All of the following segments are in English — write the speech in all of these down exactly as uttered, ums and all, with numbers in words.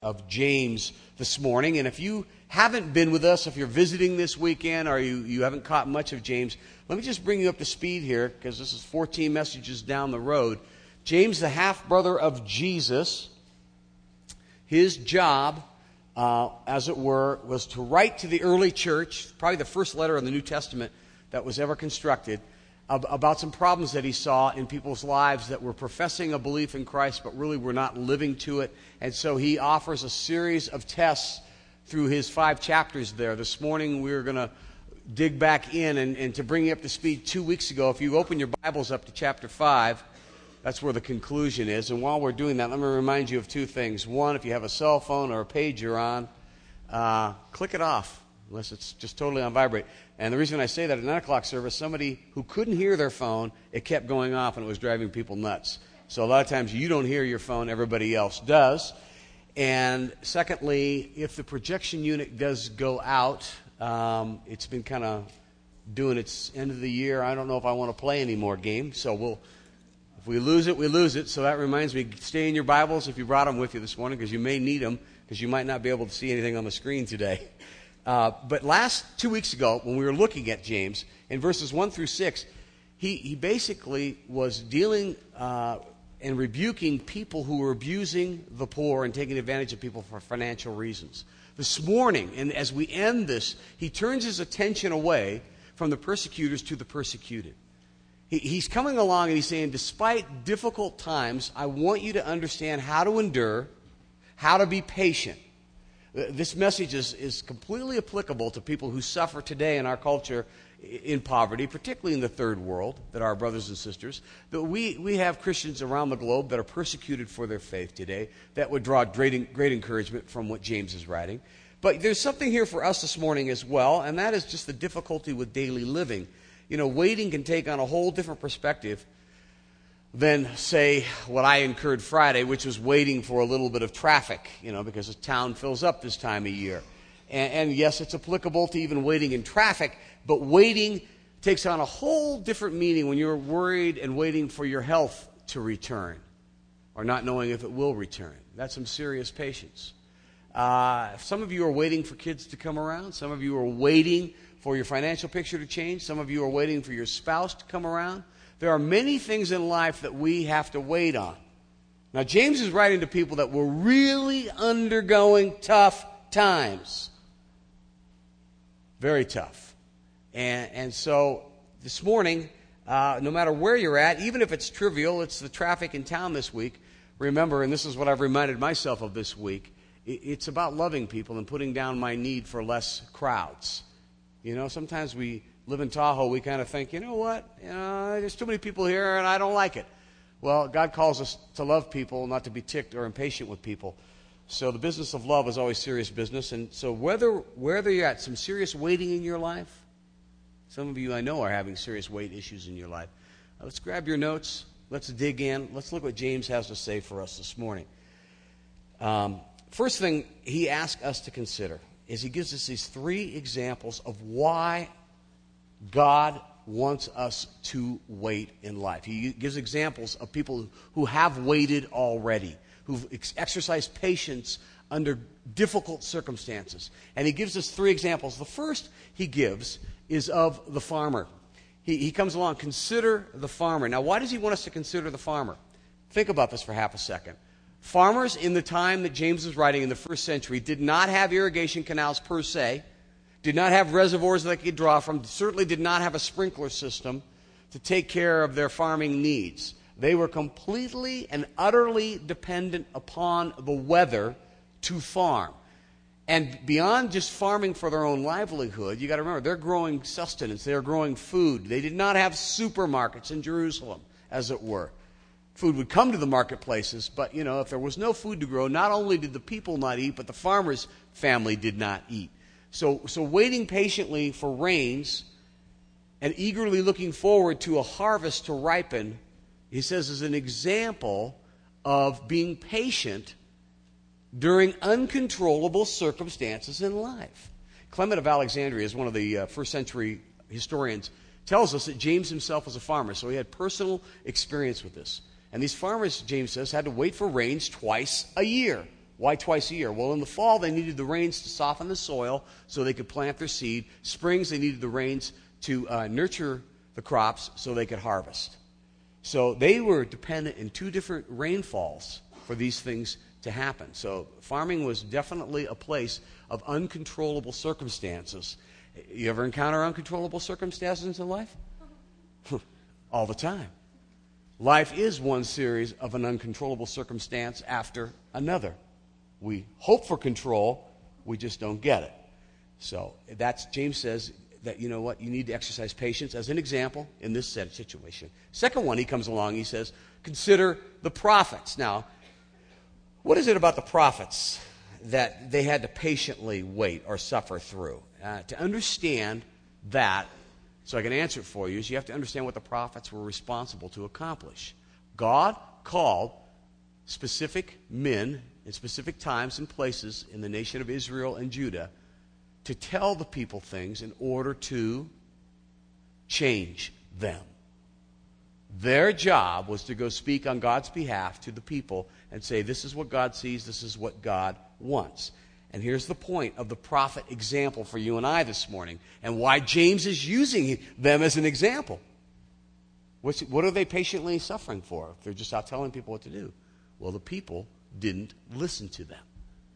of James this morning. And if you haven't been with us, if you're visiting this weekend or you, you haven't caught much of James, let me just bring you up to speed here, because this is fourteen messages down the road. James, the half-brother of Jesus, his job, uh, as it were, was to write to the early church, probably the first letter in the New Testament that was ever constructed, ab- about some problems that he saw in people's lives that were professing a belief in Christ but really were not living to it. And so he offers a series of tests through his five chapters there. This morning we're going to dig back in, and, and to bring you up to speed, two weeks ago, if you open your Bibles up to chapter five, that's where the conclusion is. And while we're doing that, let me remind you of two things. One, if you have a cell phone or a pager on, uh, click it off, unless it's just totally on vibrate. And the reason I say that, at nine o'clock service, somebody who couldn't hear their phone, it kept going off and it was driving people nuts. So a lot of times you don't hear your phone, everybody else does. And secondly, if the projection unit does go out, um, it's been kind of doing its end of the year, I don't know if I want to play any more games, so we'll... If we lose it, we lose it. So that reminds me, stay in your Bibles if you brought them with you this morning, because you may need them, because you might not be able to see anything on the screen today. Uh, but last two weeks ago, when we were looking at James, in verses one through six, he, he basically was dealing uh, and rebuking people who were abusing the poor and taking advantage of people for financial reasons. This morning, and as we end this, he turns his attention away from the persecutors to the persecuted. He's coming along and he's saying, despite difficult times, I want you to understand how to endure, how to be patient. This message is, is completely applicable to people who suffer today in our culture in poverty, particularly in the third world, that are our brothers and sisters. That we, we have Christians around the globe that are persecuted for their faith today that would draw great, great encouragement from what James is writing. But there's something here for us this morning as well, and that is just the difficulty with daily living. You know, waiting can take on a whole different perspective than, say, what I incurred Friday, which was waiting for a little bit of traffic, you know, because the town fills up this time of year. And, and yes, it's applicable to even waiting in traffic, but waiting takes on a whole different meaning when you're worried and waiting for your health to return or not knowing if it will return. That's some serious patience. Uh, some of you are waiting for kids to come around. Some of you are waiting for your financial picture to change. Some of you are waiting for your spouse to come around. There are many things in life that we have to wait on. Now, James is writing to people that were really undergoing tough times. Very tough. And, and so this morning, uh, no matter where you're at, even if it's trivial, it's the traffic in town this week. Remember, and this is what I've reminded myself of this week, it, it's about loving people and putting down my need for less crowds. You know, sometimes we live in Tahoe, we kind of think, you know what, you know, there's too many people here and I don't like it. Well, God calls us to love people, not to be ticked or impatient with people. So the business of love is always serious business. And so whether, whether you're at some serious waiting in your life, some of you I know are having serious wait issues in your life. Uh, let's grab your notes. Let's dig in. Let's look what James has to say for us this morning. Um, first thing he asks us to consider is he gives us these three examples of why God wants us to wait in life. He gives examples of people who have waited already, who've ex- exercised patience under difficult circumstances. And he gives us three examples. The first he gives is of the farmer. He, he comes along, consider the farmer. Now, why does he want us to consider the farmer? Think about this for half a second. Farmers in the time that James was writing in the first century did not have irrigation canals per se, did not have reservoirs that they could draw from, certainly did not have a sprinkler system to take care of their farming needs. They were completely and utterly dependent upon the weather to farm. And beyond just farming for their own livelihood, you got to remember, they're growing sustenance, they're growing food. They did not have supermarkets in Jerusalem, as it were. Food would come to the marketplaces, but, you know, if there was no food to grow, not only did the people not eat, but the farmer's family did not eat. So, so waiting patiently for rains and eagerly looking forward to a harvest to ripen, he says, is an example of being patient during uncontrollable circumstances in life. Clement of Alexandria is one of the uh, first century historians, tells us that James himself was a farmer, so he had personal experience with this. And these farmers, James says, had to wait for rains twice a year. Why twice a year? Well, in the fall, they needed the rains to soften the soil so they could plant their seed. Springs, they needed the rains to uh, nurture the crops so they could harvest. So they were dependent in two different rainfalls for these things to happen. So farming was definitely a place of uncontrollable circumstances. You ever encounter uncontrollable circumstances in life? All the time. Life is one series of an uncontrollable circumstance after another. We hope for control, we just don't get it. So that's, James says that, you know what, you need to exercise patience as an example in this set situation. Second one, he comes along, he says, consider the prophets. Now, what is it about the prophets that they had to patiently wait or suffer through? Uh, to understand that, so I can answer it for you, is you have to understand what the prophets were responsible to accomplish. God called specific men in specific times and places in the nation of Israel and Judah to tell the people things in order to change them. Their job was to go speak on God's behalf to the people and say, this is what God sees, this is what God wants. And here's the point of the prophet example for you and I this morning, and why James is using them as an example. What's, what are they patiently suffering for if they're just out telling people what to do? Well, the people didn't listen to them.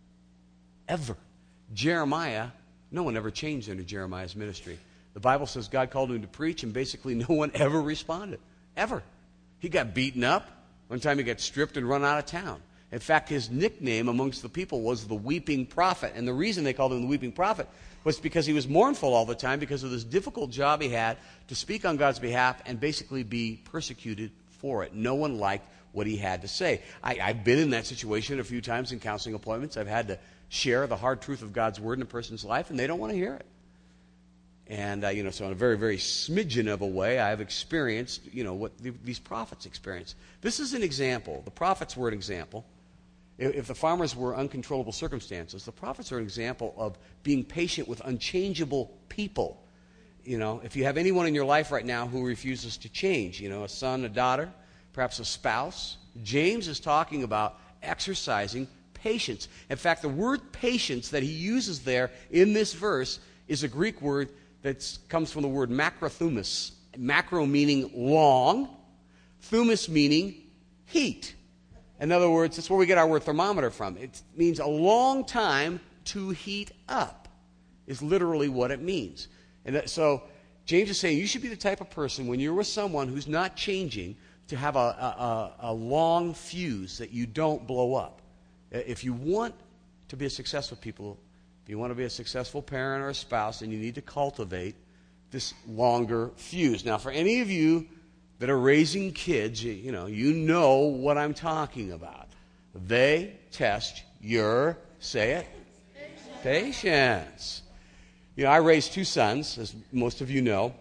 Ever. Jeremiah, no one ever changed under Jeremiah's ministry. The Bible says God called him to preach, and basically no one ever responded. Ever. He got beaten up. One time he got stripped and run out of town. In fact, his nickname amongst the people was the Weeping Prophet. And the reason they called him the Weeping Prophet was because he was mournful all the time because of this difficult job he had to speak on God's behalf and basically be persecuted for it. No one liked what he had to say. I, I've been in that situation a few times in counseling appointments. I've had to share the hard truth of God's word in a person's life, and they don't want to hear it. And, uh, you know, so in a very, very smidgen of a way, I've experienced, you know, what the, these prophets experienced. This is an example. The prophets were an example. If the farmers were uncontrollable circumstances, the prophets are an example of being patient with unchangeable people. You know, if you have anyone in your life right now who refuses to change, you know, a son, a daughter, perhaps a spouse, James is talking about exercising patience. In fact, the word patience that he uses there in this verse is a Greek word that comes from the word macrothumis. Macro meaning long, thumis meaning heat. In other words, that's where we get our word thermometer from. It means a long time to heat up is literally what it means. And that, so James is saying you should be the type of person when you're with someone who's not changing to have a, a, a long fuse that you don't blow up. If you want to be a successful people, if you want to be a successful parent or a spouse, then you need to cultivate this longer fuse. Now, for any of you that are raising kids, you, you know, you know what I'm talking about. They test your, say it, patience. patience. You know, I raised two sons, as most of you know,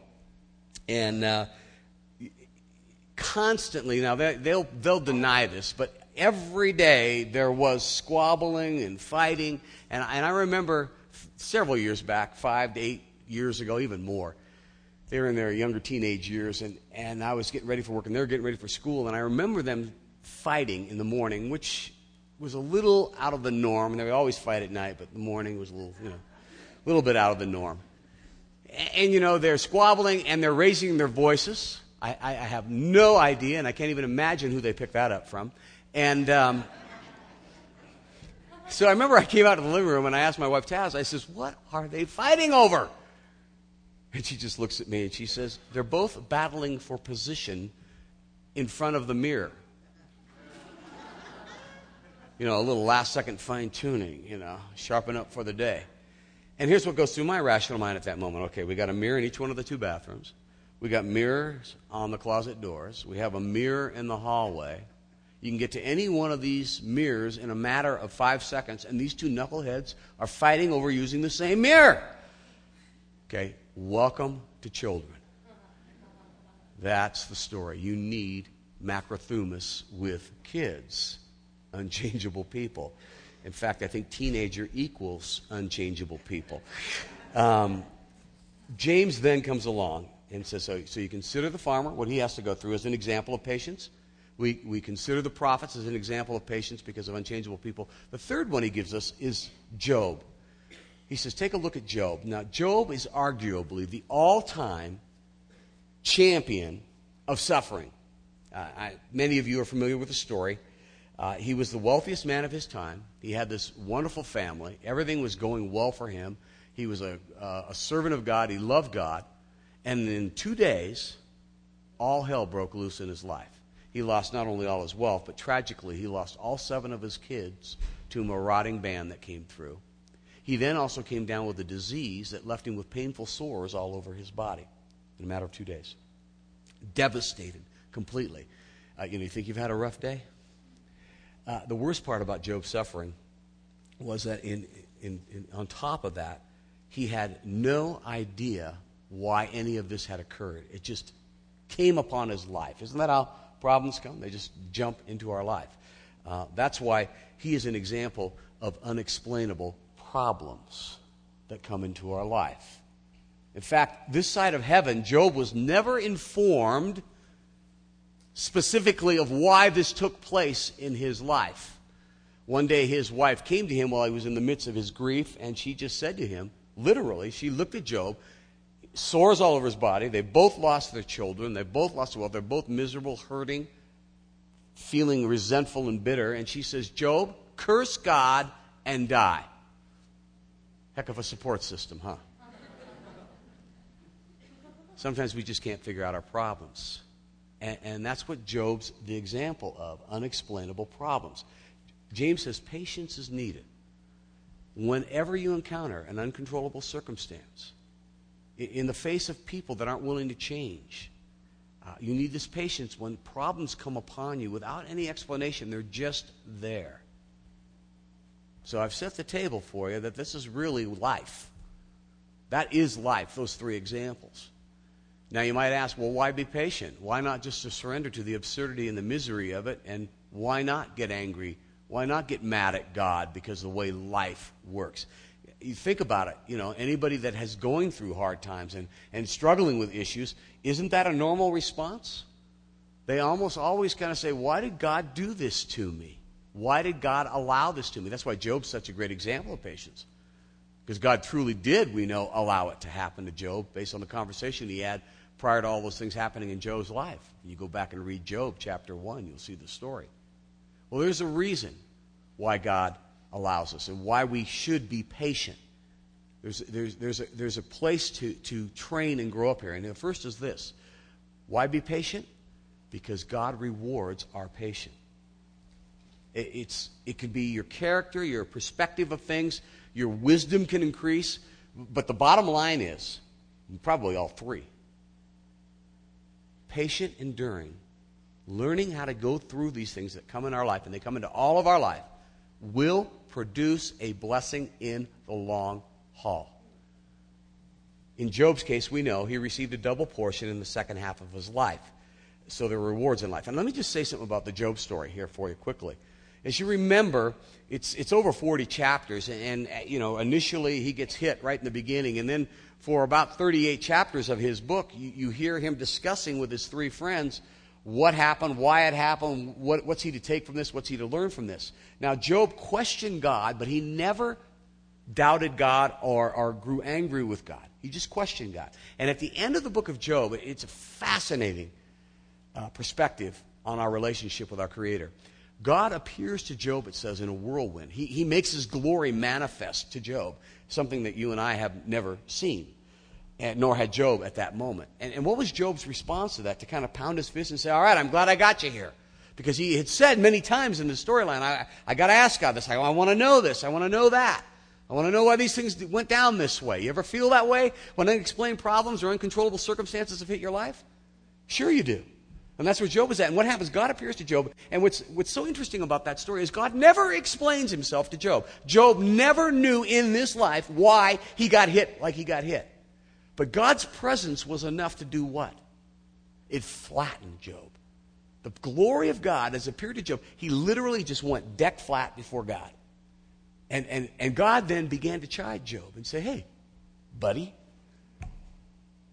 and uh, constantly, now they, they'll they'll deny this, but every day there was squabbling and fighting, and, and I remember several years back, five to eight years ago, even more. They were in their younger teenage years, and, and I was getting ready for work, and they were getting ready for school, and I remember them fighting in the morning, which was a little out of the norm. And they would always fight at night, but the morning was a little, you know, a little bit out of the norm. And, and you know, they're squabbling, and they're raising their voices. I, I, I have no idea, and I can't even imagine who they picked that up from. And um, so I remember I came out of the living room, and I asked my wife, Taz, I says, what are they fighting over? And she just looks at me and she says, they're both battling for position in front of the mirror. You know, a little last second fine tuning, you know, sharpen up for the day. And here's what goes through my rational mind at that moment. Okay, we got a mirror in each one of the two bathrooms. We got mirrors on the closet doors. We have a mirror in the hallway. You can get to any one of these mirrors in a matter of five seconds, and these two knuckleheads are fighting over using the same mirror. Okay, welcome to children. That's the story. You need macrothumis with kids, unchangeable people. In fact, I think teenager equals unchangeable people. Um, James then comes along and says, so, so you consider the farmer, what he has to go through as an example of patience. We, we consider the prophets as an example of patience because of unchangeable people. The third one he gives us is Job. He says, take a look at Job. Now, Job is arguably the all-time champion of suffering. Uh, I, many of you are familiar with the story. Uh, he was the wealthiest man of his time. He had this wonderful family. Everything was going well for him. He was a, uh, a servant of God. He loved God. And in two days, all hell broke loose in his life. He lost not only all his wealth, but tragically, he lost all seven of his kids to a marauding band that came through. He then also came down with a disease that left him with painful sores all over his body in a matter of two days. Devastated completely. Uh, you know, you think you've had a rough day? Uh, the worst part about Job's suffering was that in, in, in, on top of that, he had no idea why any of this had occurred. It just came upon his life. Isn't that how problems come? They just jump into our life. Uh, that's why he is an example of unexplainable problems that come into our life. In fact, this side of heaven, Job was never informed specifically of why this took place in his life. One day his wife came to him while he was in the midst of his grief, and she just said to him, literally, she looked at Job, sores all over his body. They both lost their children. They both lost their wealth. They're both miserable, hurting, feeling resentful and bitter. And she says, Job, curse God and die. Heck of a support system, huh? Sometimes we just can't figure out our problems. And, and that's what Job's the example of, unexplainable problems. James says patience is needed. Whenever you encounter an uncontrollable circumstance, in the face of people that aren't willing to change, uh, you need this patience when problems come upon you without any explanation. They're just there. So I've set the table for you that this is really life. That is life, those three examples. Now you might ask, well, why be patient? Why not just to surrender to the absurdity and the misery of it? And why not get angry? Why not get mad at God because of the way life works? You think about it, you know, anybody that has going through hard times and, and struggling with issues, isn't that a normal response? They almost always kind of say, why did God do this to me? Why did God allow this to me? That's why Job's such a great example of patience. Because God truly did, we know, allow it to happen to Job based on the conversation he had prior to all those things happening in Job's life. You go back and read Job chapter one, you'll see the story. Well, there's a reason why God allows us and why we should be patient. There's, there's, there's, a, there's a place to, to train and grow up here. And the first is this. Why be patient? Because God rewards our patience. It, it's, it can be your character, your perspective of things, your wisdom can increase. But the bottom line is, probably all three, patient, enduring, learning how to go through these things that come in our life, and they come into all of our life, will produce a blessing in the long haul. In Job's case, we know he received a double portion in the second half of his life. So there are rewards in life. And let me just say something about the Job story here for you quickly. As you remember, it's it's over forty chapters, and, and you know, initially he gets hit right in the beginning, and then for about thirty-eight chapters of his book, you, you hear him discussing with his three friends what happened, why it happened, what, what's he to take from this, what's he to learn from this. Now, Job questioned God, but he never doubted God or, or grew angry with God. He just questioned God. And at the end of the book of Job, it's a fascinating uh, perspective on our relationship with our Creator. God appears to Job, it says, in a whirlwind. He, he makes his glory manifest to Job, something that you and I have never seen, and nor had Job at that moment. And, and what was Job's response to that? To kind of pound his fist and say, all right, I'm glad I got you here. Because he had said many times in the storyline, I, I got to ask God this. I, I want to know this. I want to know that. I want to know why these things went down this way. You ever feel that way when unexplained problems or uncontrollable circumstances have hit your life? Sure you do. And that's where Job was at. And what happens? God appears to Job. And what's, what's so interesting about that story is God never explains himself to Job. Job never knew in this life why he got hit like he got hit. But God's presence was enough to do what? It flattened Job. The glory of God has appeared to Job. He literally just went deck flat before God. And, and, and God then began to chide Job and say, hey, buddy,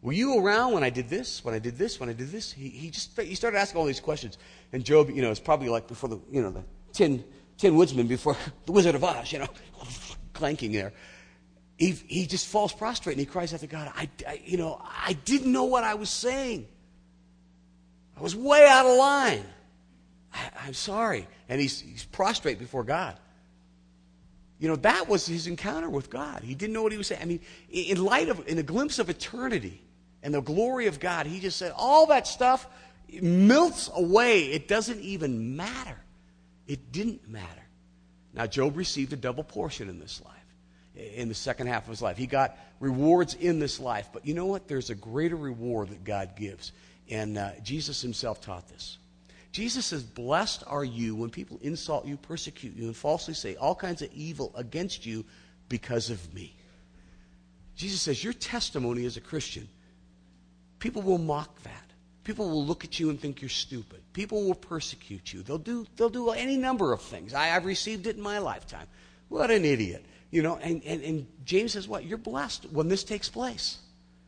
Were you around when I did this, when I did this, when I did this? He, he just he started asking all these questions. And Job, you know, it's probably like before the, you know, the Tin, tin Woodsman before the Wizard of Oz, you know, clanking there. He, he just falls prostrate and he cries out to God, I, I, you know, I didn't know what I was saying. I was way out of line. I, I'm sorry. And he's, he's prostrate before God. You know, that was his encounter with God. He didn't know what he was saying. I mean, in light of, in a glimpse of eternity and the glory of God, he just said, all that stuff melts away. It doesn't even matter. It didn't matter. Now, Job received a double portion in this life, in the second half of his life. He got rewards in this life. But you know what? There's a greater reward that God gives. And uh, Jesus himself taught this. Jesus says, blessed are you when people insult you, persecute you, and falsely say all kinds of evil against you because of me. Jesus says, your testimony as a Christian, people will mock that. People will look at you and think you're stupid. People will persecute you. They'll do, they'll do any number of things. I, I've received it in my lifetime. What an idiot. You know, and, and, and James says what? You're blessed when this takes place.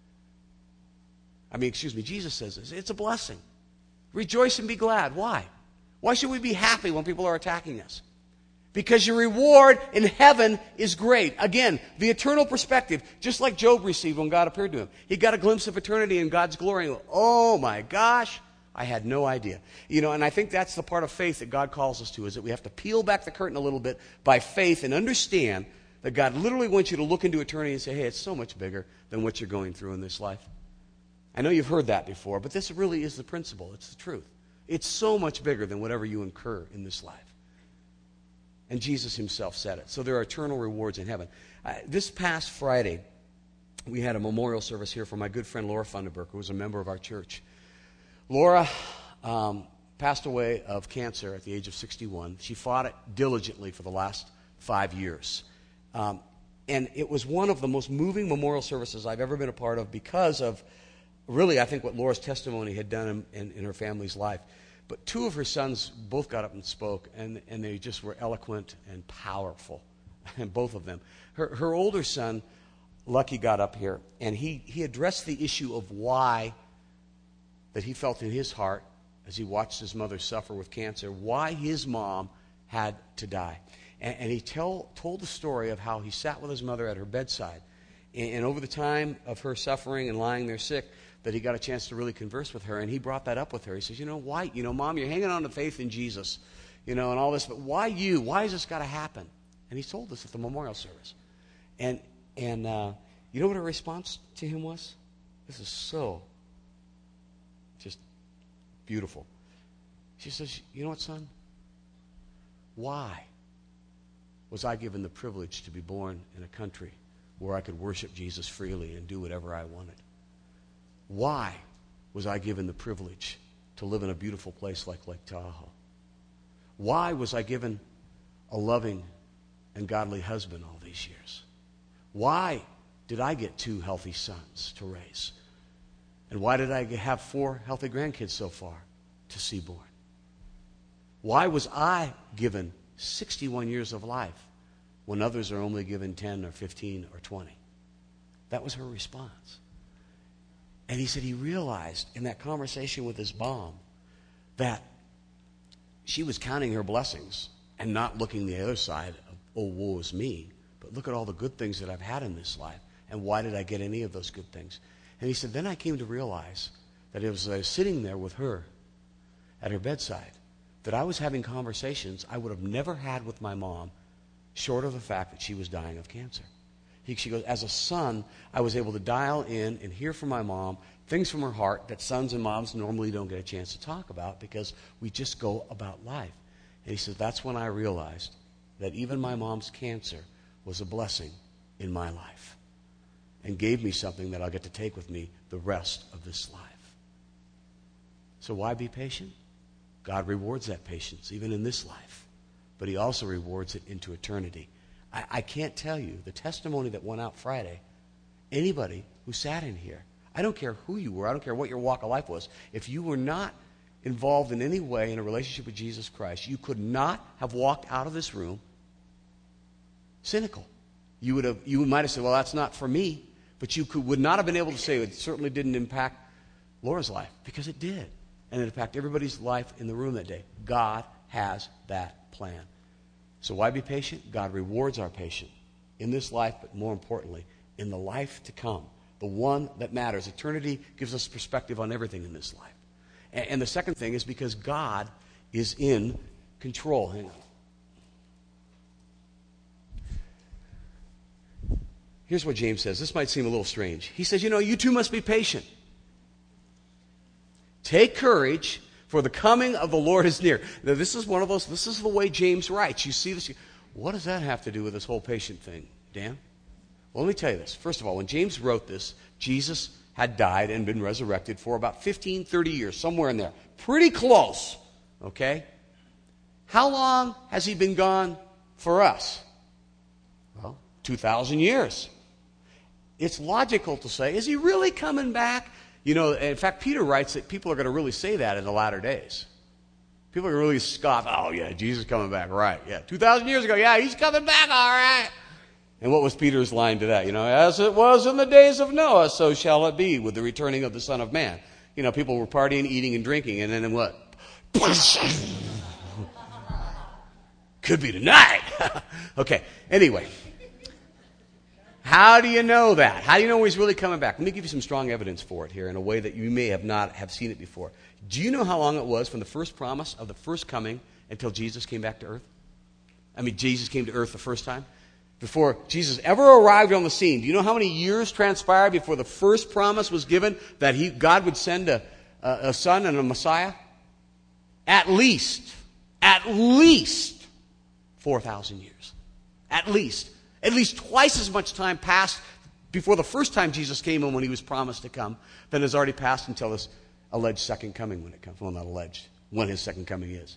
I mean, excuse me, Jesus says this. It's a blessing. Rejoice and be glad. Why? Why should we be happy when people are attacking us? Because your reward in heaven is great. Again, the eternal perspective, just like Job received when God appeared to him. He got a glimpse of eternity and God's glory. And, oh my gosh, I had no idea. You know, and I think that's the part of faith that God calls us to, is that we have to peel back the curtain a little bit by faith and understand that God literally wants you to look into eternity and say, hey, it's so much bigger than what you're going through in this life. I know you've heard that before, but this really is the principle. It's the truth. It's so much bigger than whatever you incur in this life. And Jesus himself said it. So there are eternal rewards in heaven. Uh, this past Friday, we had a memorial service here for my good friend Laura Funderburk, who was a member of our church. Laura um, passed away of cancer at the age of sixty-one. She fought it diligently for the last five years. Um, and it was one of the most moving memorial services I've ever been a part of because of really, I think, what Laura's testimony had done in, in, in her family's life. But two of her sons both got up and spoke, and, and they just were eloquent and powerful, and both of them. Her, her older son, Lucky, got up here, and he, he addressed the issue of why that he felt in his heart as he watched his mother suffer with cancer, why his mom had to die. And, and he tell, told the story of how he sat with his mother at her bedside, and, and over the time of her suffering and lying there sick, that he got a chance to really converse with her, and he brought that up with her. He says, you know, why, you know, Mom, you're hanging on to faith in Jesus, you know, and all this, but why you? Why has this got to happen? And he told us at the memorial service. And, and uh, you know what her response to him was? This is so just beautiful. She says, you know what, son? Why was I given the privilege to be born in a country where I could worship Jesus freely and do whatever I wanted? Why was I given the privilege to live in a beautiful place like Lake Tahoe? Why was I given a loving and godly husband all these years? Why did I get two healthy sons to raise? And why did I have four healthy grandkids so far to see born? Why was I given sixty-one years of life when others are only given ten or fifteen or twenty? That was her response. And he said he realized in that conversation with his mom that she was counting her blessings and not looking the other side of, oh, woe is me, but look at all the good things that I've had in this life, and why did I get any of those good things? And he said, then I came to realize that it was uh, sitting there with her at her bedside, that I was having conversations I would have never had with my mom, short of the fact that she was dying of cancer. He, she goes, as a son, I was able to dial in and hear from my mom things from her heart that sons and moms normally don't get a chance to talk about because we just go about life. And he says, that's when I realized that even my mom's cancer was a blessing in my life and gave me something that I'll get to take with me the rest of this life. So why be patient? God rewards that patience even in this life, but he also rewards it into eternity. I, I can't tell you the testimony that went out Friday. Anybody who sat in here, I don't care who you were, I don't care what your walk of life was, if you were not involved in any way in a relationship with Jesus Christ, you could not have walked out of this room cynical. You would have, you might have said, well, that's not for me. But you could, would not have been able to say it certainly didn't impact Laura's life, because it did. And it impacted everybody's life in the room that day. God has that plan. So why be patient? God rewards our patience in this life, but more importantly, in the life to come, the one that matters. Eternity gives us perspective on everything in this life. And, and the second thing is because God is in control. Hang on. Here's what James says. This might seem a little strange. He says, you know, you too must be patient. Take courage, for the coming of the Lord is near. Now, this is one of those, this is the way James writes. You see this. What does that have to do with this whole patient thing, Dan? Well, let me tell you this. First of all, when James wrote this, Jesus had died and been resurrected for about fifteen, thirty years, somewhere in there. Pretty close, okay? How long has he been gone for us? Well, two thousand years. It's logical to say, is he really coming back? You know, in fact, Peter writes that people are going to really say that in the latter days. People are going to really scoff, oh, yeah, Jesus is coming back, right. Yeah, two thousand years ago, yeah, he's coming back, all right. And what was Peter's line to that? You know, as it was in the days of Noah, so shall it be with the returning of the Son of Man. You know, people were partying, eating, and drinking, and then what? Could be tonight. Okay, anyway. How do you know that? How do you know he's really coming back? Let me give you some strong evidence for it here in a way that you may have not have seen it before. Do you know how long it was from the first promise of the first coming until Jesus came back to earth? I mean, Jesus came to earth the first time? Before Jesus ever arrived on the scene, do you know how many years transpired before the first promise was given that he, God would send a, a, a son and a Messiah? At least, at least four thousand years. At least. At least twice as much time passed before the first time Jesus came and when he was promised to come than has already passed until his alleged second coming when it comes. Well, not alleged, when his second coming is.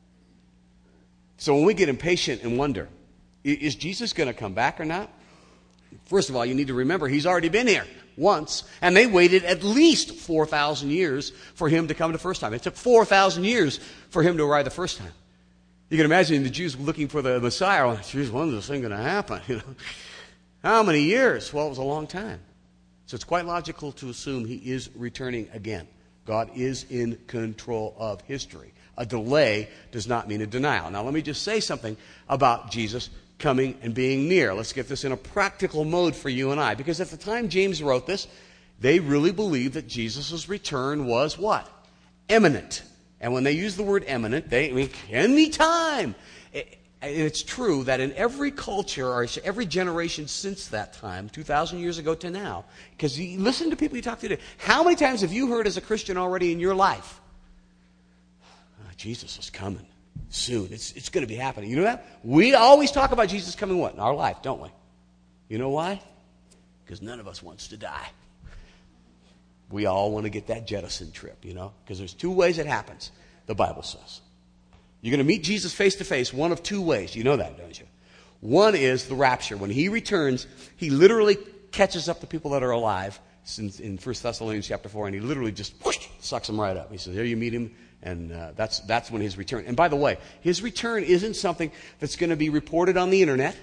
So when we get impatient and wonder, is Jesus going to come back or not? First of all, you need to remember he's already been here once, and they waited at least four thousand years for him to come the first time. It took four thousand years for him to arrive the first time. You can imagine the Jews looking for the Messiah. Well, geez, when is this thing going to happen? You know, how many years? Well, it was a long time. So it's quite logical to assume he is returning again. God is in control of history. A delay does not mean a denial. Now, let me just say something about Jesus coming and being near. Let's get this in a practical mode for you and I. Because at the time James wrote this, they really believed that Jesus' return was what? Imminent. And when they use the word imminent, they mean any time. And it's true that in every culture or every generation since that time, two thousand years ago to now, because you listen to people you talk to today, how many times have you heard as a Christian already in your life, oh, Jesus is coming soon. It's, it's going to be happening. You know that? We always talk about Jesus coming what? In our life, don't we? You know why? Because none of us wants to die. We all want to get that jettison trip, you know, because there's two ways it happens, the Bible says. You're going to meet Jesus face to face one of two ways. You know that, don't you? One is the rapture. When he returns, he literally catches up the people that are alive in, in First Thessalonians chapter four, and he literally just whoosh, sucks them right up. He says, there you meet him, and uh, that's, that's when his return. And by the way, his return isn't something that's going to be reported on the internet.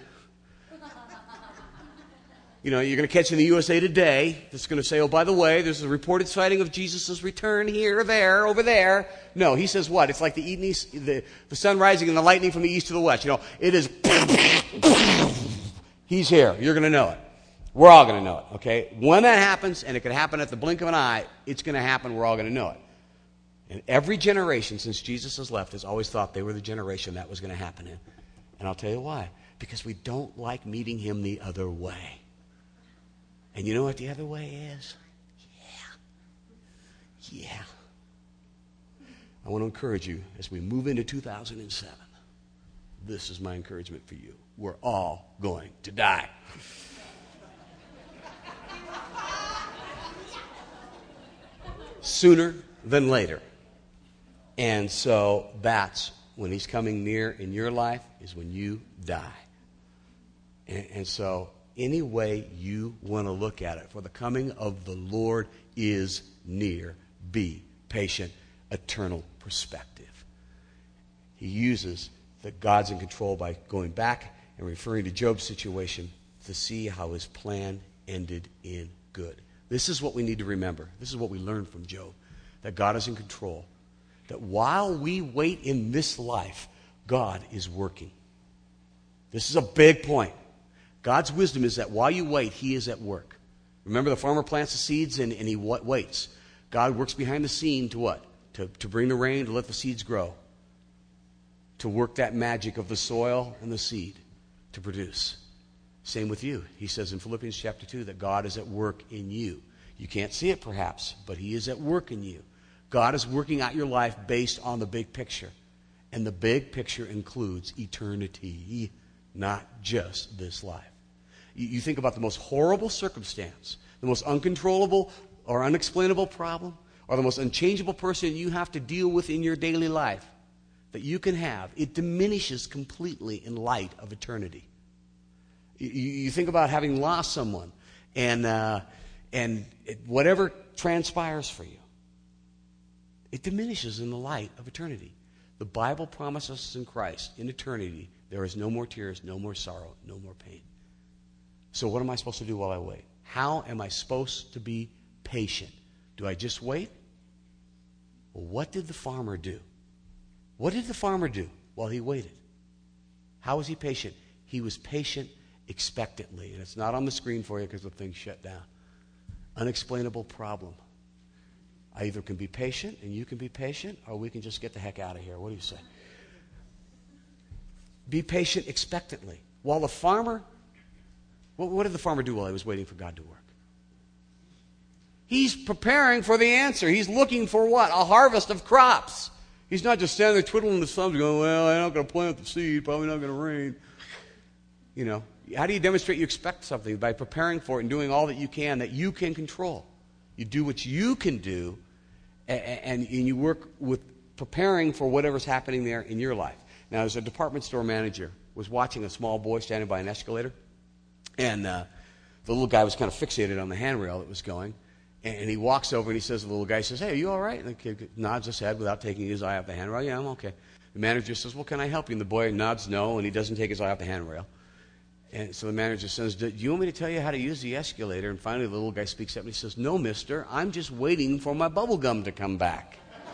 You know, you're going to catch in the U S A Today that's going to say, oh, by the way, there's a reported sighting of Jesus' return here, there, over there. No, he says what? It's like the, east, the, the sun rising and the lightning from the east to the west. You know, it is, he's here. You're going to know it. We're all going to know it, okay? When that happens, and it can happen at the blink of an eye, it's going to happen. We're all going to know it. And every generation since Jesus has left has always thought they were the generation that was going to happen in. And I'll tell you why. Because we don't like meeting him the other way. And you know what the other way is? Yeah. Yeah. I want to encourage you as we move into two thousand seven. This is my encouragement for you. We're all going to die. Sooner than later. And so that's when he's coming near in your life is when you die. And, and so any way you want to look at it, for the coming of the Lord is near. Be patient, eternal perspective. He uses that God's in control by going back and referring to Job's situation to see how his plan ended in good. This is what we need to remember. This is what we learned from Job, that God is in control. That while we wait in this life, God is working. This is a big point. God's wisdom is that while you wait, He is at work. Remember, the farmer plants the seeds and, and he waits. God works behind the scene to what? To, to bring the rain, to let the seeds grow. To work that magic of the soil and the seed to produce. Same with you. He says in Philippians chapter two that God is at work in you. You can't see it perhaps, but He is at work in you. God is working out your life based on the big picture. And the big picture includes eternity, not just this life. You, you think about the most horrible circumstance, the most uncontrollable or unexplainable problem, or the most unchangeable person you have to deal with in your daily life that you can have. It diminishes completely in light of eternity. You, you think about having lost someone, and uh, and it, whatever transpires for you, it diminishes in the light of eternity. The Bible promises us in Christ, in eternity, there is no more tears, no more sorrow, no more pain. So what am I supposed to do while I wait? How am I supposed to be patient? Do I just wait? Well, what did the farmer do? What did the farmer do while he waited? How was he patient? He was patient expectantly. And it's not on the screen for you because the thing's shut down. Unexplainable problem. I either can be patient, and you can be patient, or we can just get the heck out of here. What do you say? Be patient expectantly. While the farmer, what, what did the farmer do while he was waiting for God to work? He's preparing for the answer. He's looking for what? A harvest of crops. He's not just standing there twiddling his thumbs going, well, I'm not going to plant the seed, probably not going to rain. You know, how do you demonstrate you expect something? By preparing for it and doing all that you can, that you can control. You do what you can do, and, and you work with preparing for whatever's happening there in your life. Now, as a department store manager, was watching a small boy standing by an escalator, and uh, the little guy was kind of fixated on the handrail that was going, and he walks over and he says to the little guy, he says, hey, are you all right? And the kid nods his head without taking his eye off the handrail. Yeah, I'm okay. The manager says, well, can I help you? And the boy nods no, and he doesn't take his eye off the handrail. And so the manager says, do you want me to tell you how to use the escalator? And finally the little guy speaks up and he says, no, mister, I'm just waiting for my bubble gum to come back.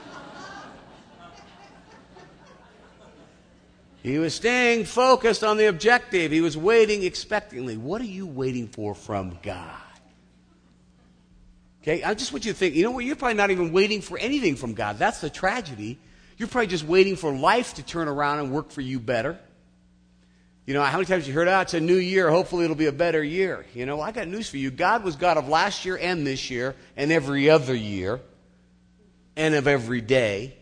He was staying focused on the objective. He was waiting expectantly. What are you waiting for from God? Okay, I just want you to think, you know what, you're probably not even waiting for anything from God. That's the tragedy. You're probably just waiting for life to turn around and work for you better. You know, how many times you heard, oh, it's a new year, hopefully it'll be a better year. You know, I got news for you. God was God of last year and this year and every other year and of every day.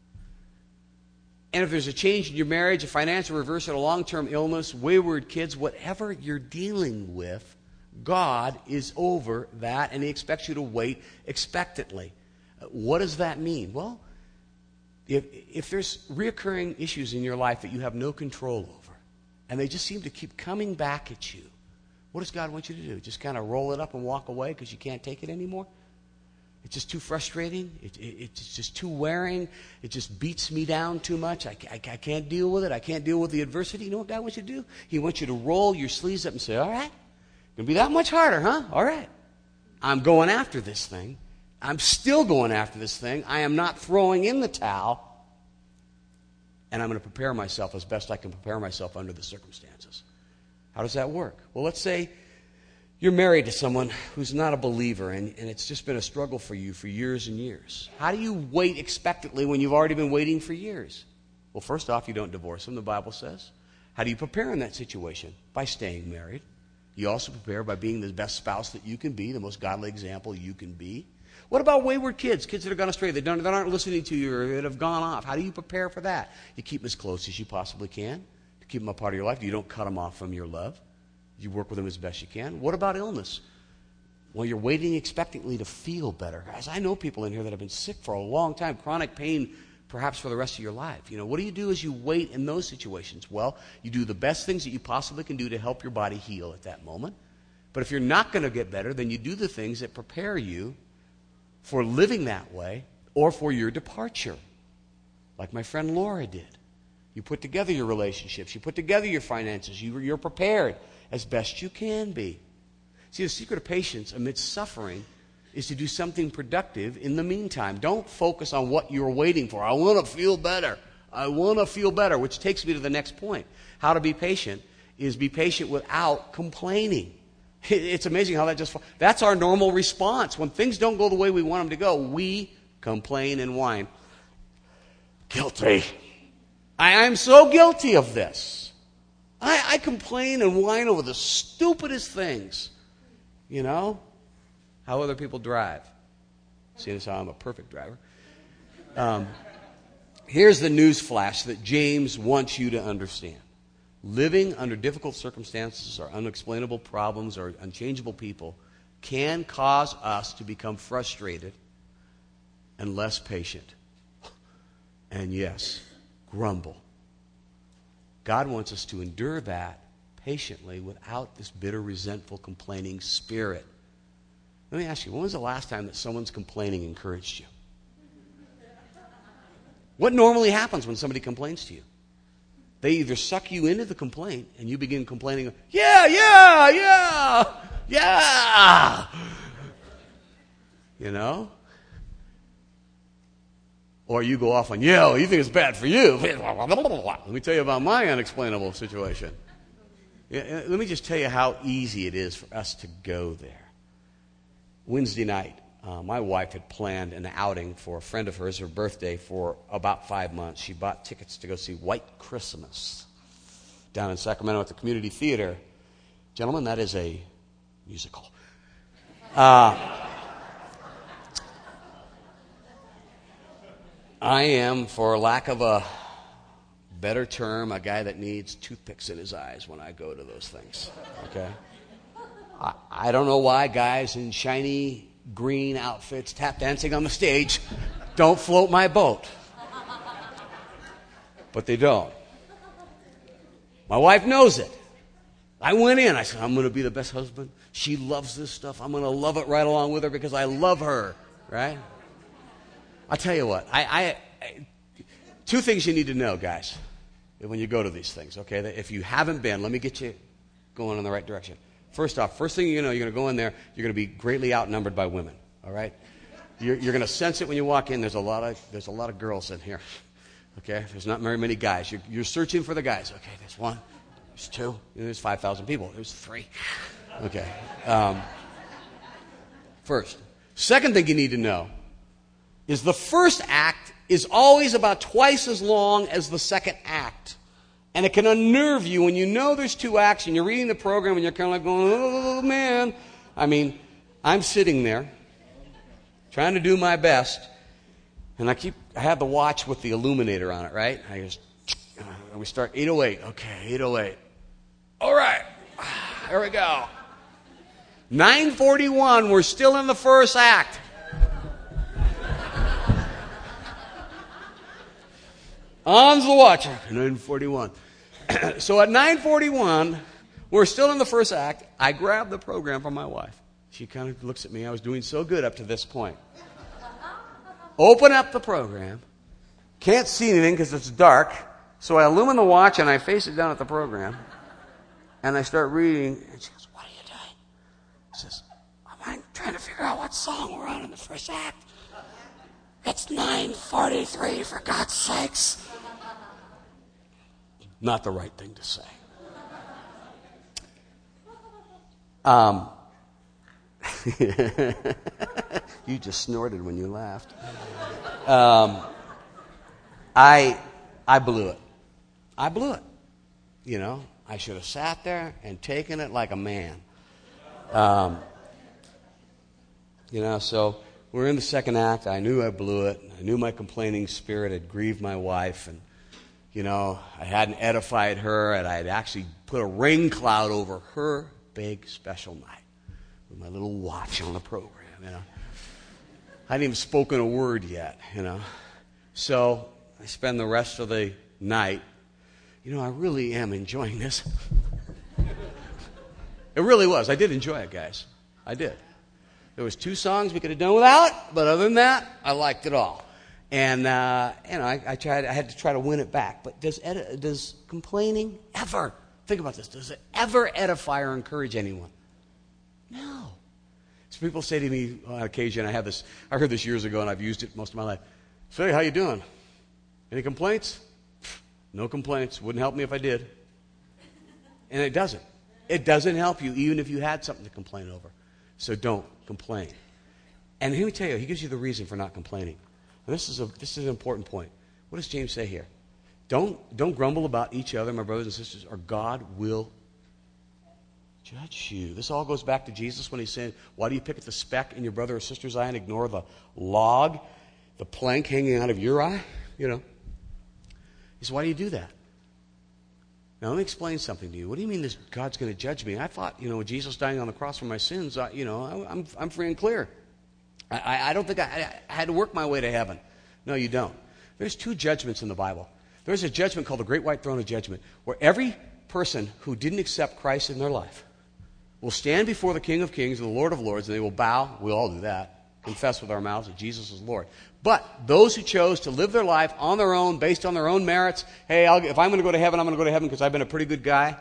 And if there's a change in your marriage, a financial reversal, a long-term illness, wayward kids, whatever you're dealing with, God is over that, and He expects you to wait expectantly. What does that mean? Well, if, if there's reoccurring issues in your life that you have no control over, and they just seem to keep coming back at you, what does God want you to do? Just kind of roll it up and walk away because you can't take it anymore? It's just too frustrating. It, it, it's just too wearing. It just beats me down too much. I, I, I can't deal with it. I can't deal with the adversity. You know what God wants you to do? He wants you to roll your sleeves up and say, all right, it's going to be that much harder, huh? All right. I'm going after this thing. I'm still going after this thing. I am not throwing in the towel. And I'm going to prepare myself as best I can prepare myself under the circumstances. How does that work? Well, let's say you're married to someone who's not a believer, and, and it's just been a struggle for you for years and years. How do you wait expectantly when you've already been waiting for years? Well, first off, you don't divorce them, the Bible says. How do you prepare in that situation? By staying married. You also prepare by being the best spouse that you can be, the most godly example you can be. What about wayward kids, kids that have gone astray, that, don't, that aren't listening to you or that have gone off? How do you prepare for that? You keep them as close as you possibly can to keep them a part of your life. You don't cut them off from your love. You work with them as best you can. What about illness? Well, you're waiting expectantly to feel better. Guys, I know people in here that have been sick for a long time, chronic pain perhaps for the rest of your life. You know, what do you do as you wait in those situations? Well, you do the best things that you possibly can do to help your body heal at that moment. But if you're not going to get better, then you do the things that prepare you for living that way or for your departure, like my friend Laura did. You put together your relationships. You put together your finances. You, you're prepared as best you can be. See, the secret of patience amidst suffering is to do something productive in the meantime. Don't focus on what you're waiting for. I want to feel better. I want to feel better, which takes me to the next point. How to be patient is be patient without complaining. It's amazing how that just, that's our normal response. When things don't go the way we want them to go, we complain and whine. Guilty. I am so guilty of this. I, I complain and whine over the stupidest things. You know? How other people drive. Seeing as how I'm a perfect driver. Um, here's the news flash that James wants you to understand. Living under difficult circumstances or unexplainable problems or unchangeable people can cause us to become frustrated and less patient. And yes, grumble. God wants us to endure that patiently without this bitter, resentful, complaining spirit. Let me ask you, when was the last time that someone's complaining encouraged you? What normally happens when somebody complains to you? They either suck you into the complaint and you begin complaining, yeah, yeah, yeah, yeah. You know? Or you go off on, yeah, well, you think it's bad for you. Let me tell you about my unexplainable situation. Yeah, let me just tell you how easy it is for us to go there. Wednesday night, uh, my wife had planned an outing for a friend of hers, her birthday, for about five months. She bought tickets to go see White Christmas down in Sacramento at the Community Theater. Gentlemen, that is a musical. Uh, I am, for lack of a better term, a guy that needs toothpicks in his eyes when I go to those things. Okay? I, I don't know why guys in shiny green outfits tap dancing on the stage don't float my boat. But they don't. My wife knows it. I went in. I said, I'm going to be the best husband. She loves this stuff. I'm going to love it right along with her because I love her. Right? I'll tell you what. I, I, I two things you need to know, guys, when you go to these things. Okay? If you haven't been, let me get you going in the right direction. First off, first thing you know, you're going to go in there, you're going to be greatly outnumbered by women, all right? You're, you're going to sense it when you walk in. There's a lot of there's a lot of girls in here, okay? There's not very many guys. You're, you're searching for the guys. Okay, there's one, there's two, there's five thousand people. There's three. Okay. Um, first. Second thing you need to know is the first act is always about twice as long as the second act. And it can unnerve you when you know there's two acts and you're reading the program and you're kind of like going, oh, man. I mean, I'm sitting there trying to do my best. And I keep, I have the watch with the illuminator on it, right? I just, and we start eight oh eight. Okay, eight oh eight. All right. There we go. nine forty-one, we're still in the first act. On's the watch. nine forty-one. So at nine forty-one, we're still in the first act. I grab the program from my wife. She kind of looks at me. I was doing so good up to this point. Open up the program. Can't see anything because it's dark. So I illumine the watch and I face it down at the program. And I start reading. And she goes, what are you doing? I says, I'm trying to figure out what song we're on in the first act. It's nine forty-three, for God's sakes. Not the right thing to say. Um, you just snorted when you laughed. Um, I I blew it. I blew it. You know, I should have sat there and taken it like a man. Um, you know, so we're in the second act. I knew I blew it. I knew my complaining spirit had grieved my wife, and you know, I hadn't edified her, and I had actually put a rain cloud over her big special night with my little watch on the program, you know. I hadn't even spoken a word yet, you know. So I spend the rest of the night, you know, I really am enjoying this. It really was. I did enjoy it, guys. I did. There was two songs we could have done without, but other than that, I liked it all. And, uh, you know, I, I tried. I had to try to win it back. But does edi- does complaining ever, think about this, does it ever edify or encourage anyone? No. So people say to me on occasion, I have this, I heard this years ago and I've used it most of my life. Say, how you doing? Any complaints? No complaints. Wouldn't help me if I did. And it doesn't. It doesn't help you even if you had something to complain over. So don't complain. And let me tell you, he gives you the reason for not complaining. And this is a this is an important point. What does James say here? Don't don't grumble about each other, my brothers and sisters, or God will judge you. This all goes back to Jesus when he said, why do you pick at the speck in your brother or sister's eye and ignore the log, the plank hanging out of your eye? You know. He said, why do you do that? Now, let me explain something to you. What do you mean this God's going to judge me? I thought, you know, Jesus dying on the cross for my sins, I, you know, I, I'm, I'm free and clear. I, I don't think I, I had to work my way to heaven. No, you don't. There's two judgments in the Bible. There's a judgment called the Great White Throne of Judgment, where every person who didn't accept Christ in their life will stand before the King of Kings and the Lord of Lords, and they will bow. We'll all do that. Confess with our mouths that Jesus is Lord. But those who chose to live their life on their own, based on their own merits, hey, I'll, if I'm going to go to heaven, I'm going to go to heaven because I've been a pretty good guy,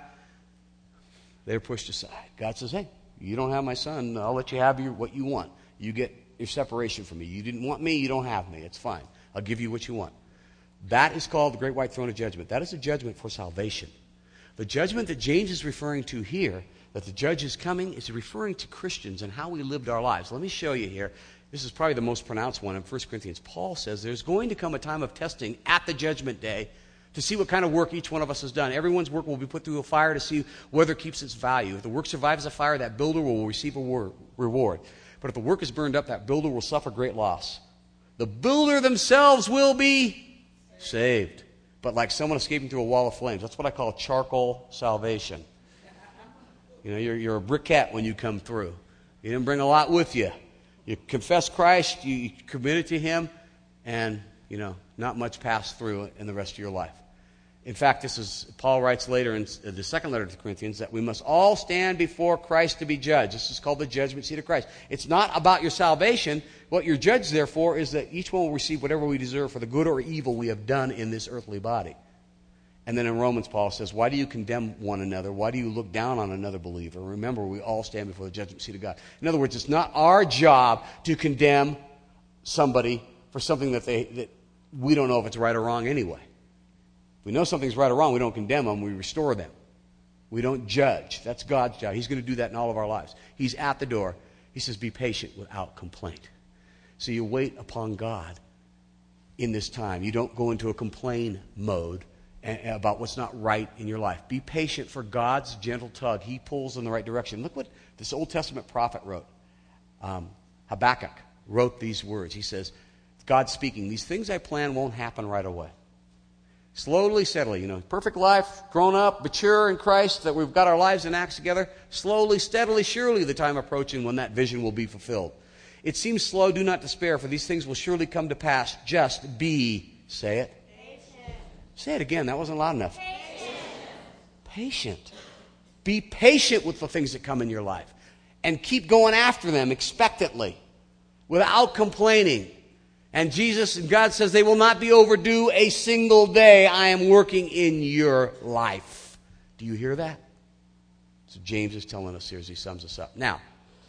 they're pushed aside. God says, hey, you don't have my son. I'll let you have your, what you want. You get your separation from me. You didn't want me. You don't have me. It's fine. I'll give you what you want. That is called the Great White Throne of Judgment. That is a judgment for salvation. The judgment that James is referring to here, that the judge is coming, is referring to Christians and how we lived our lives. Let me show you here. This is probably the most pronounced one in First Corinthians. Paul says there's going to come a time of testing at the judgment day to see what kind of work each one of us has done. Everyone's work will be put through a fire to see whether it keeps its value. If the work survives the fire, that builder will receive a reward. But if the work is burned up, that builder will suffer great loss. The builder themselves will be saved. But like someone escaping through a wall of flames. That's what I call charcoal salvation. You know, you're, you're a briquette when you come through. You didn't bring a lot with you. You confess Christ, you, you commit it to Him, and, you know, not much passed through in the rest of your life. In fact, this is, Paul writes later in the second letter to the Corinthians, that we must all stand before Christ to be judged. This is called the judgment seat of Christ. It's not about your salvation. What you're judged therefore is that each one will receive whatever we deserve for the good or evil we have done in this earthly body. And then in Romans, Paul says, why do you condemn one another? Why do you look down on another believer? Remember, we all stand before the judgment seat of God. In other words, it's not our job to condemn somebody for something that they that we don't know if it's right or wrong anyway. If we know something's right or wrong, we don't condemn them, we restore them. We don't judge. That's God's job. He's going to do that in all of our lives. He's at the door. He says, be patient without complaint. So you wait upon God in this time. You don't go into a complain mode about what's not right in your life. Be patient for God's gentle tug. He pulls in the right direction. Look what this Old Testament prophet wrote. Um, Habakkuk wrote these words. He says, God speaking, these things I plan won't happen right away. Slowly, steadily, you know, perfect life, grown up, mature in Christ, that we've got our lives in acts together. Slowly, steadily, surely the time approaching when that vision will be fulfilled. It seems slow, do not despair, for these things will surely come to pass. Just be, say it. Say it again. That wasn't loud enough. Patient. Patient. Be patient with the things that come in your life. And keep going after them expectantly. Without complaining. And Jesus and God says they will not be overdue a single day. I am working in your life. Do you hear that? So James is telling us here as he sums us up. Now,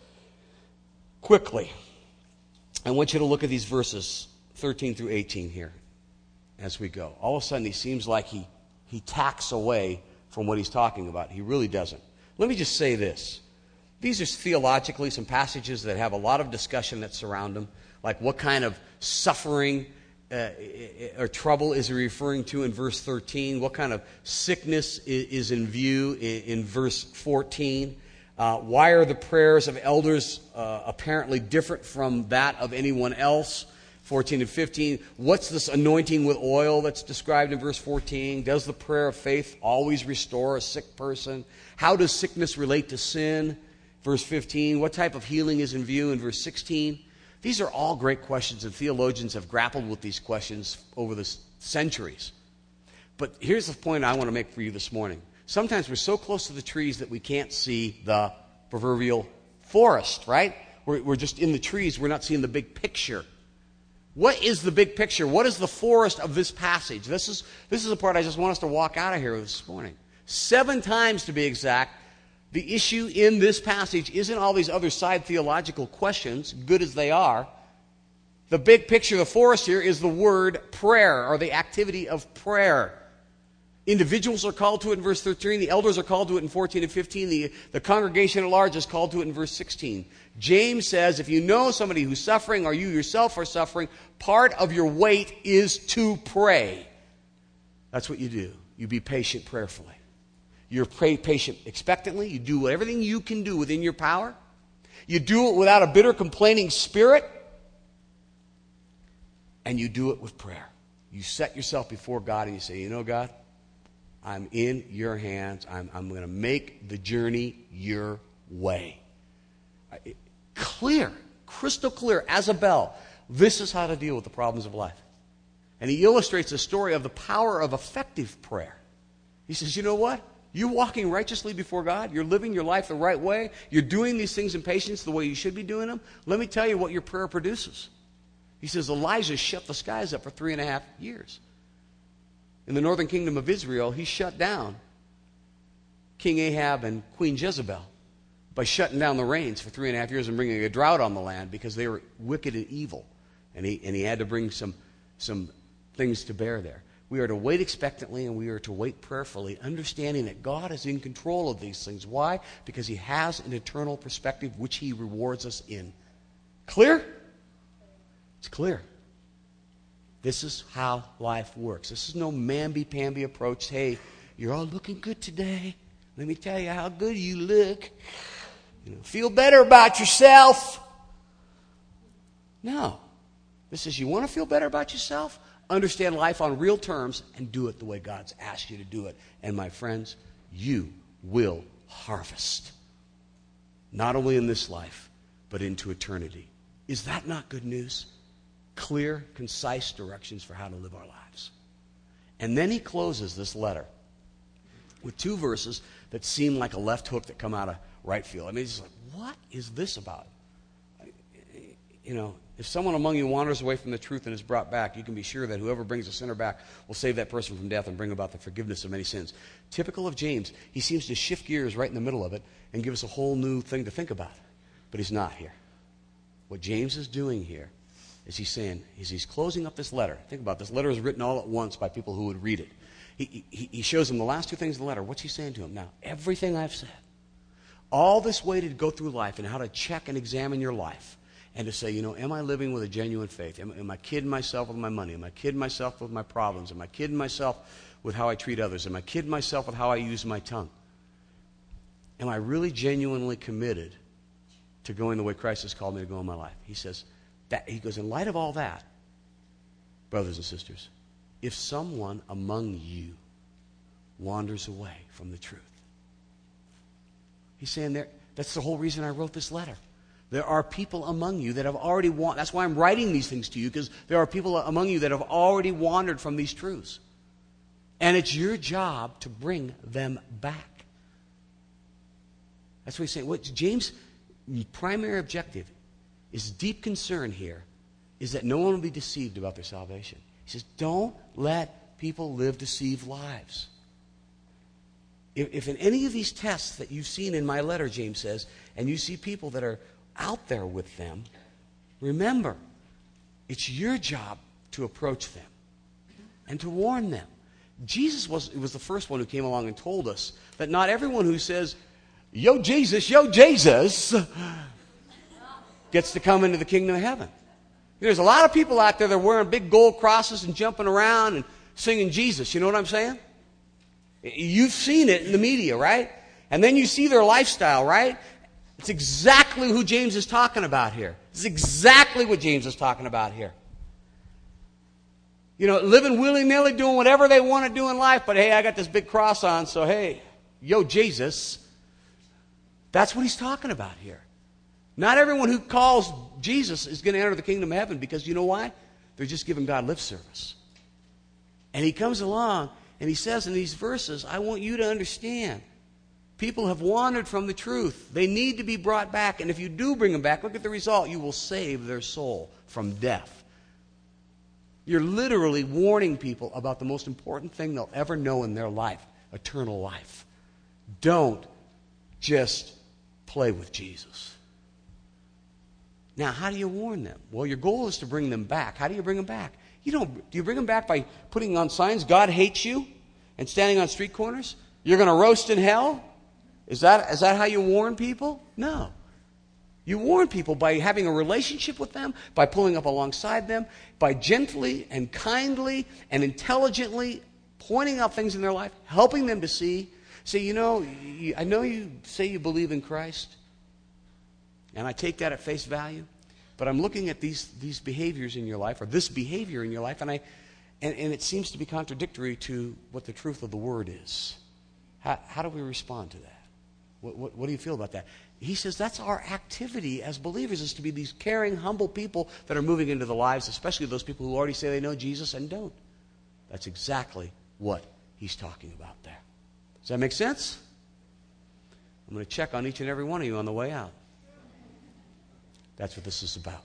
quickly, I want you to look at these verses thirteen through eighteen here. As we go. All of a sudden, he seems like he, he tacks away from what he's talking about. He really doesn't. Let me just say this. These are theologically some passages that have a lot of discussion that surround them, like what kind of suffering uh, or trouble is he referring to in verse thirteen? What kind of sickness is in view in, in verse fourteen? Uh, why are the prayers of elders uh, apparently different from that of anyone else? fourteen and fifteen, what's this anointing with oil that's described in verse fourteen? Does the prayer of faith always restore a sick person? How does sickness relate to sin? Verse fifteen, what type of healing is in view in verse sixteen? These are all great questions, and theologians have grappled with these questions over the centuries. But here's the point I want to make for you this morning. Sometimes we're so close to the trees that we can't see the proverbial forest, right? We're, we're just in the trees. We're not seeing the big picture. What is the big picture? What is the forest of this passage? This is, this is the part I just want us to walk out of here this morning. Seven times, to be exact, The issue in this passage isn't all these other side theological questions, good as they are. The big picture, the forest here, is the word prayer, or the activity of prayer. Individuals are called to it in verse thirteen. The elders are called to it in fourteen and fifteen. The, the congregation at large is called to it in verse sixteen. James says, if you know somebody who's suffering, or you yourself are suffering, part of your weight is to pray. That's what you do. You be patient prayerfully. You pray patient expectantly. You do everything you can do within your power. You do it without a bitter, complaining spirit. And you do it with prayer. You set yourself before God and you say, you know, God, I'm in your hands. I'm, I'm going to make the journey your way. Clear, crystal clear, as a bell. This is how to deal with the problems of life. And he illustrates the story of the power of effective prayer. He says, you know what? You're walking righteously before God. You're living your life the right way. You're doing these things in patience the way you should be doing them. Let me tell you what your prayer produces. He says Elijah shut the skies up for three and a half years. In the northern kingdom of Israel, he shut down King Ahab and Queen Jezebel by shutting down the rains for three and a half years and bringing a drought on the land because they were wicked and evil. And he, and he had to bring some, some things to bear there. We are to wait expectantly and we are to wait prayerfully, understanding that God is in control of these things. Why? Because he has an eternal perspective which he rewards us in. Clear? It's clear. This is how life works. This is no mamby-pamby approach. Hey, you're all looking good today. Let me tell you how good you look. You know, feel better about yourself. No. This is, you want to feel better about yourself? Understand life on real terms and do it the way God's asked you to do it. And my friends, you will harvest. Not only in this life, but into eternity. Is that not good news? Clear, concise directions for how to live our lives. And then he closes this letter with two verses that seem like a left hook that come out of right field. I mean, it's like, what is this about? You know, if someone among you wanders away from the truth and is brought back, you can be sure that whoever brings a sinner back will save that person from death and bring about the forgiveness of many sins. Typical of James, he seems to shift gears right in the middle of it and give us a whole new thing to think about. But he's not here. What James is doing here is he's saying, is he's closing up this letter. Think about it. This letter is written all at once by people who would read it. He, he, he shows them the last two things in the letter. What's he saying to them? Now, everything I've said, all this way to go through life and how to check and examine your life, and to say, you know, am I living with a genuine faith? Am, am I kidding myself with my money? Am I kidding myself with my problems? Am I kidding myself with how I treat others? Am I kidding myself with how I use my tongue? Am I really genuinely committed to going the way Christ has called me to go in my life? He says, that, he goes, in light of all that, brothers and sisters, if someone among you wanders away from the truth, he's saying there, that's the whole reason I wrote this letter. There are people among you that have already wandered. That's why I'm writing these things to you, because there are people among you that have already wandered from these truths. And it's your job to bring them back. That's what he's saying. What James' primary objective, his deep concern here, is that no one will be deceived about their salvation. He says, don't let people live deceived lives. If, if in any of these tests that you've seen in my letter, James says, and you see people that are out there with them, remember, it's your job to approach them and to warn them. Jesus was, was the first one who came along and told us that not everyone who says, yo, Jesus, yo, Jesus, gets to come into the kingdom of heaven. There's a lot of people out there that are wearing big gold crosses and jumping around and singing Jesus. You know what I'm saying? You've seen it in the media, right? And then you see their lifestyle, right? It's exactly who James is talking about here. It's exactly what James is talking about here. You know, living willy-nilly, doing whatever they want to do in life, but hey, I got this big cross on, so hey, yo, Jesus. That's what he's talking about here. Not everyone who calls Jesus is going to enter the kingdom of heaven, because you know why? They're just giving God lip service. And he comes along and he says in these verses, I want you to understand, people have wandered from the truth. They need to be brought back. And if you do bring them back, look at the result. You will save their soul from death. You're literally warning people about the most important thing they'll ever know in their life, eternal life. Don't just play with Jesus. Now, how do you warn them? Well, your goal is to bring them back. How do you bring them back? You don't. Do you bring them back by putting on signs, God hates you, and standing on street corners? You're going to roast in hell? Is that, is that how you warn people? No. You warn people by having a relationship with them, by pulling up alongside them, by gently and kindly and intelligently pointing out things in their life, helping them to see. Say, you know, you, I know you say you believe in Christ, and I take that at face value, but I'm looking at these these behaviors in your life, or this behavior in your life, and I and, and it seems to be contradictory to what the truth of the Word is. How, how do we respond to that? What, what, what do you feel about that? He says that's our activity as believers, is to be these caring, humble people that are moving into the lives, especially those people who already say they know Jesus and don't. That's exactly what he's talking about there. Does that make sense? I'm going to check on each and every one of you on the way out. That's what this is about.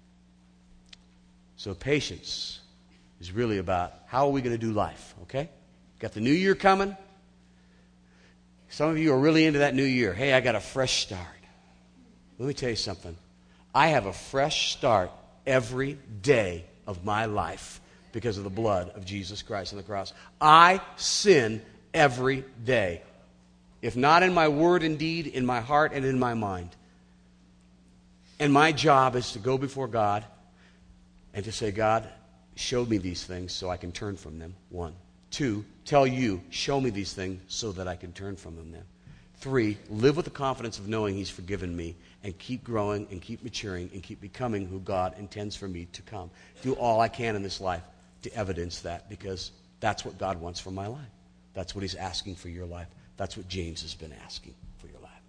So patience is really about how are we going to do life, okay? Got the new year coming. Some of you are really into that new year. Hey, I got a fresh start. Let me tell you something. I have a fresh start every day of my life because of the blood of Jesus Christ on the cross. I sin every day. If not in my word and deed, in my heart and in my mind. And my job is to go before God and to say, God, show me these things so I can turn from them. One. Two, tell you, show me these things so that I can turn from them then. Three, live with the confidence of knowing he's forgiven me and keep growing and keep maturing and keep becoming who God intends for me to come. Do all I can in this life to evidence that, because that's what God wants for my life. That's what he's asking for your life. That's what James has been asking for your life.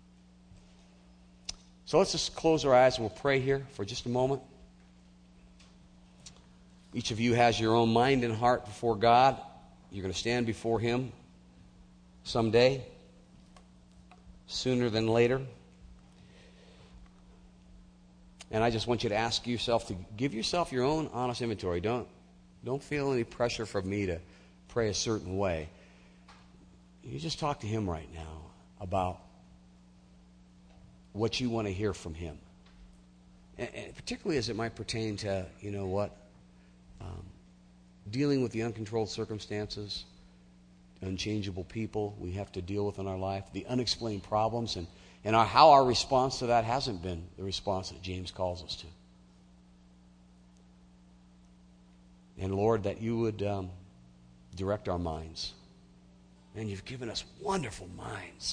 So let's just close our eyes and we'll pray here for just a moment. Each of you has your own mind and heart before God. You're going to stand before him someday, sooner than later. And I just want you to ask yourself to give yourself your own honest inventory. Don't, don't feel any pressure from me to pray a certain way. You just talk to him right now about what you want to hear from him. And, and particularly as it might pertain to, you know what, um, dealing with the uncontrolled circumstances, unchangeable people we have to deal with in our life, the unexplained problems, and, and our, how our response to that hasn't been the response that James calls us to. And Lord, that you would um, direct our minds. And you've given us wonderful minds.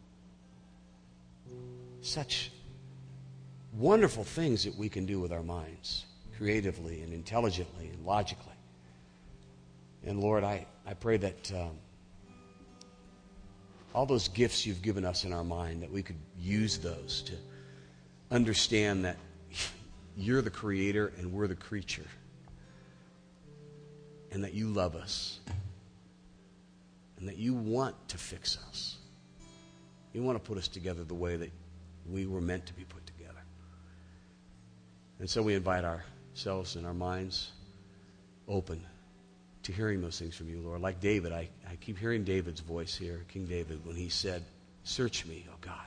Such wonderful things that we can do with our minds, creatively and intelligently and logically. And Lord, I, I pray that um, all those gifts you've given us in our mind, that we could use those to understand that you're the creator and we're the creature. And that you love us. And that you want to fix us. You want to put us together the way that we were meant to be put together. And so we invite ourselves and our minds open to hearing those things from you, Lord. Like David, I, I keep hearing David's voice here, King David, when he said, search me, oh God.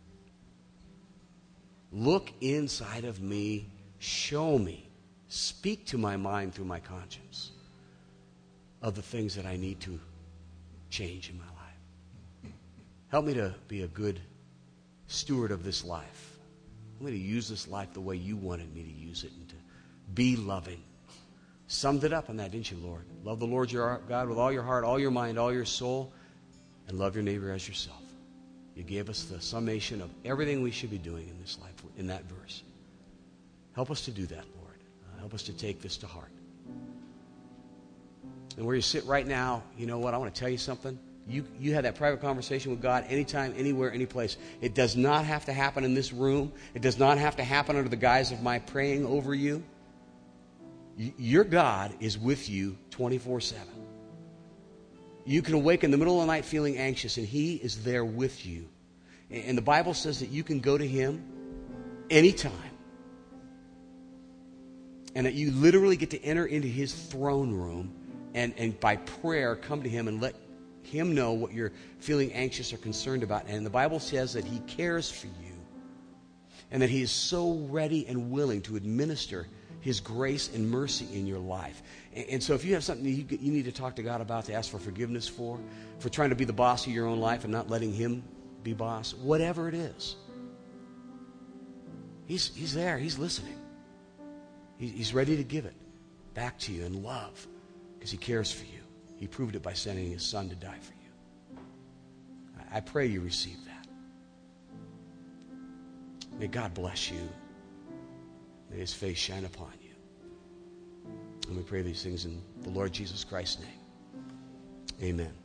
Look inside of me, show me, speak to my mind through my conscience of the things that I need to change in my life. Help me to be a good steward of this life. Help me to use this life the way you wanted me to use it and to be loving. Summed it up in that, didn't you, Lord? Love the Lord your God with all your heart, all your mind, all your soul, and love your neighbor as yourself. You gave us the summation of everything we should be doing in this life in that verse. Help us to do that, Lord. Uh, help us to take this to heart. And where you sit right now, you know what? I want to tell you something. You, you have that private conversation with God anytime, anywhere, any place. It does not have to happen in this room. It does not have to happen under the guise of my praying over you. Your God is with you twenty-four seven. You can awake in the middle of the night feeling anxious, and he is there with you. And the Bible says that you can go to him anytime. And that you literally get to enter into his throne room and, and by prayer come to him and let him know what you're feeling anxious or concerned about. And the Bible says that he cares for you and that he is so ready and willing to administer his grace and mercy in your life. And, and so if you have something you, you need to talk to God about, to ask for forgiveness for, for trying to be the boss of your own life and not letting him be boss, whatever it is, he's, he's there. He's listening. He, he's ready to give it back to you in love because he cares for you. He proved it by sending his son to die for you. I, I pray you receive that. May God bless you. May his face shine upon you. And we pray these things in the Lord Jesus Christ's name. Amen.